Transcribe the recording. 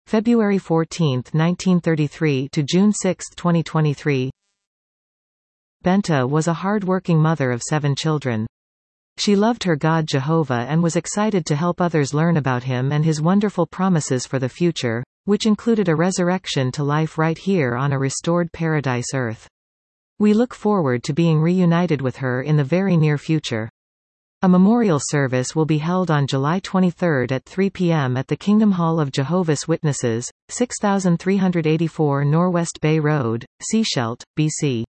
February 14, 1933 to June 6, 2023. Benta was a hard-working mother of 7 children. She loved her God Jehovah and was excited to help others learn about him and his wonderful promises for the future, which included a resurrection to life right here on a restored paradise earth. We look forward to being reunited with her in the very near future. A memorial service will be held on July 23 at 3 p.m. at the Kingdom Hall of Jehovah's Witnesses, 6384 Norwest Bay Road, Sechelt, BC.